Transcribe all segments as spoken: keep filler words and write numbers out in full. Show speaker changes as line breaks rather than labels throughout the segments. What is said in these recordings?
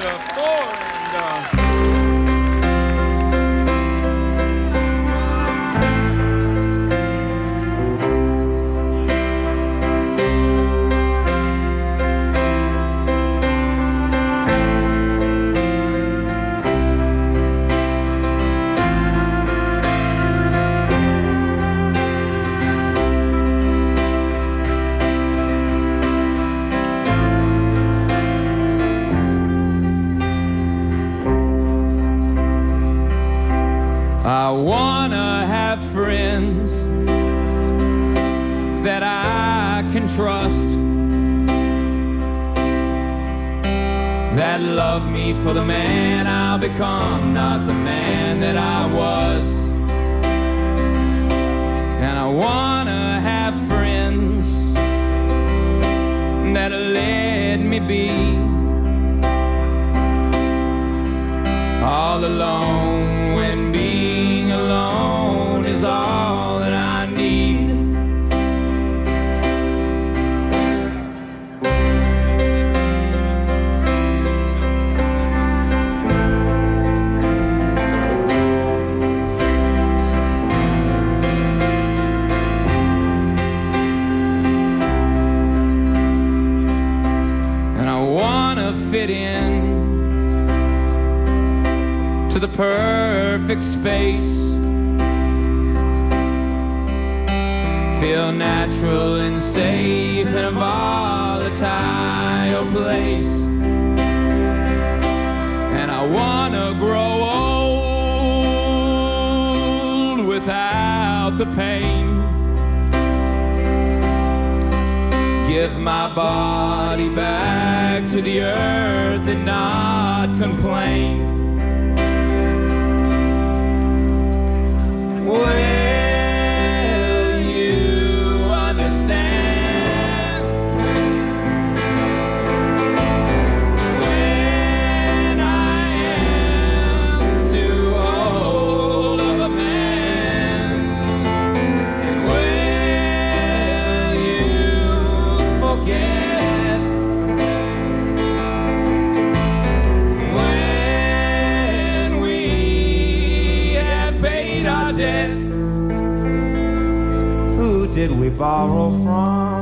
uh, four, and uh, I wanna have friends that I can trust, that love me for the man I'll become, not the man that I was. And I wanna have friends that'll let me be all alone when being alone is all that I need. And I wanna fit in to the perfect space, feel natural and safe in a volatile place. And I wanna grow old without the pain, give my body back to the earth and not complain. Will you understand when I am too old of a man? And will you forget when we have paid our debt? Who did we borrow from?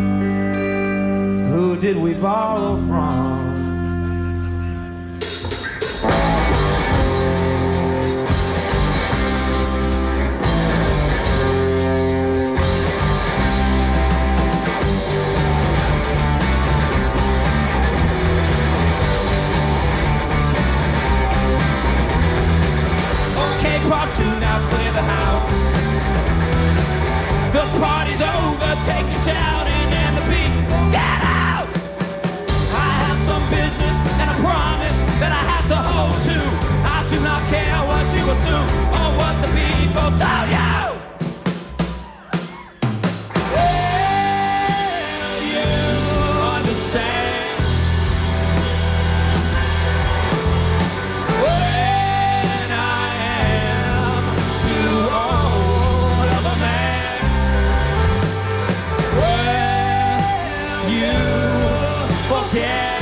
Who did we borrow from? Okay, part two, now clear the house. The party's over, take a shouting and the beat. Get out! I have some business and a promise that I have to hold to. I do not care what you assume or what the people told you. Will you understand when I am too old of a man? You forget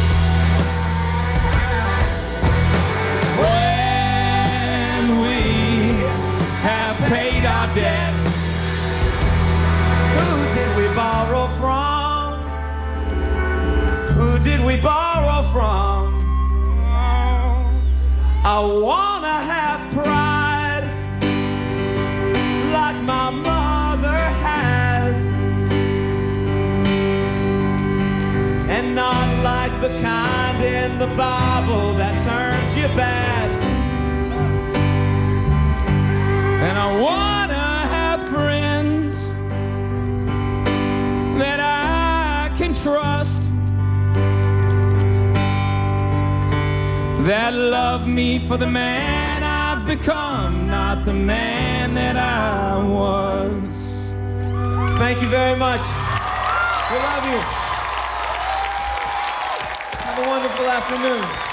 when we have paid our debt. Who did we borrow from? Who did we borrow from? I wanna have pride like my mother has, and not like the kind in the Bible that turns you bad. And I wanna have friends that I can trust, that love me for the man I've become, not the man that I was. Thank you very much. We love you. Have a wonderful afternoon.